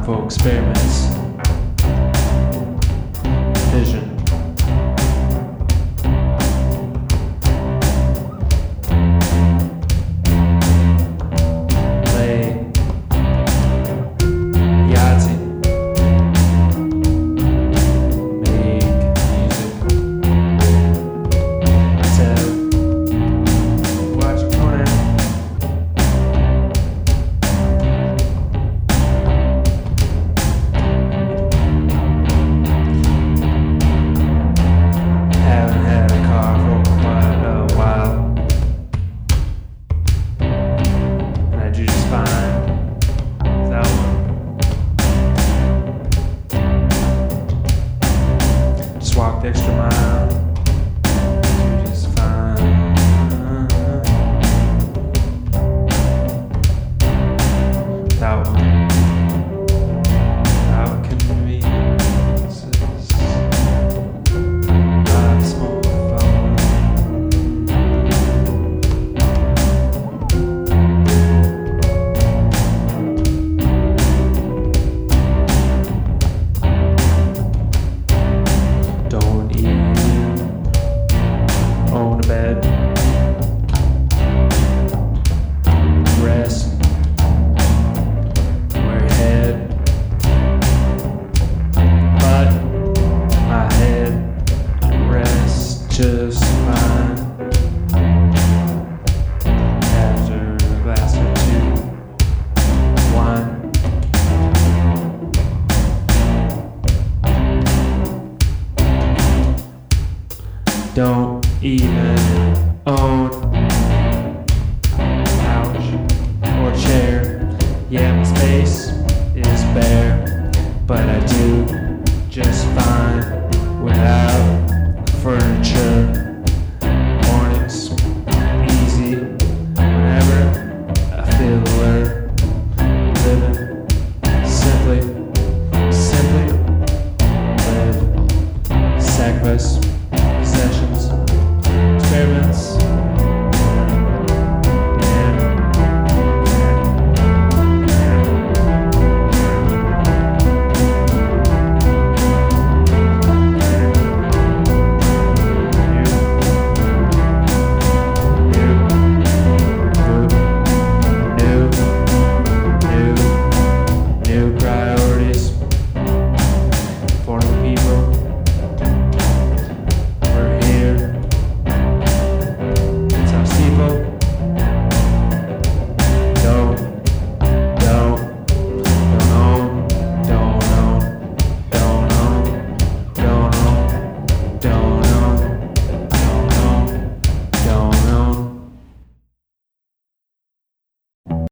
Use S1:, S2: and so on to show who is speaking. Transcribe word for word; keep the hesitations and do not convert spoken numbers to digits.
S1: time for experiments. Vision. Play Yahtzee. Make music. Sell. Watch Conan. Haven't had a car for quite a while, and I do just fine without one. Just walk the extra mile, do just fine without one. Without conveniences. Life's more fun. Don't even own a bed. Rest where your head, but my head rests just fine after a glass or two wine. Don't even own couch or chair. Yeah, my space is bare, but I do